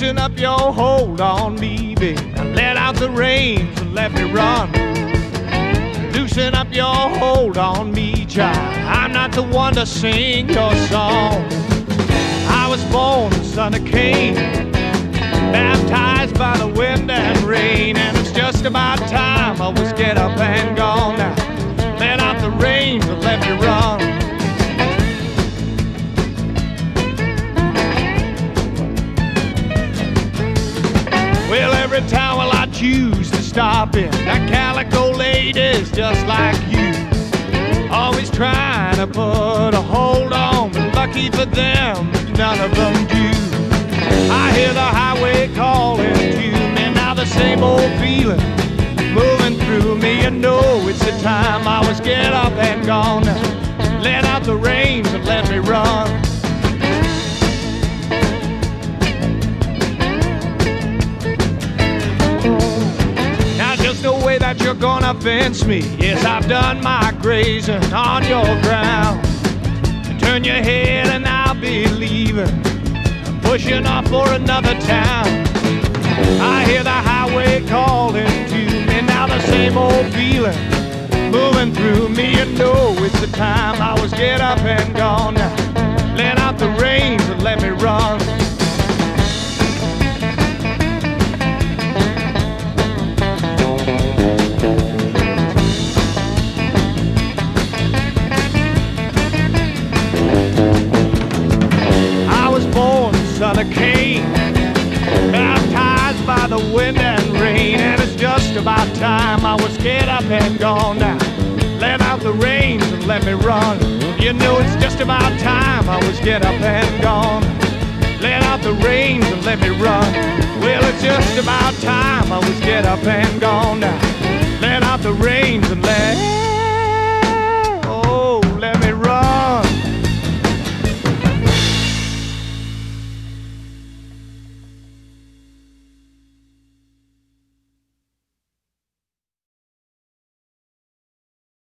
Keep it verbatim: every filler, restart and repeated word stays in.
loosen up your hold on me, babe. Let out the reins and let me run. Loosen up your hold on me, child. I'm not the one to sing your song. I was born the son of Cain, baptized by the wind and rain, and it's just about time I was get up and gone now. Let out the reins and let me run. Well, every town will I choose to stop in, that calico lady's just like you, always trying to put a hold on, but lucky for them, none of them do. I hear the highway calling to me, now the same old feeling moving through me. You know it's the time I was get up and gone. Let out the reins and let me run. There's no way that you're gonna fence me. Yes, I've done my grazing on your ground. Turn your head and I'll be leaving, pushing off for another town. I hear the highway calling to me, now the same old feeling moving through me. You know it's the time I was get up and gone. Now, let out the reins and let me run. Son of Cain, baptized by the wind and rain, and it's just about time I was get up and gone now. Let out the reins and let me run. You know it's just about time I was get up and gone. Let out the reins and let me run. Well, it's just about time I was get up and gone now. Let out the reins and let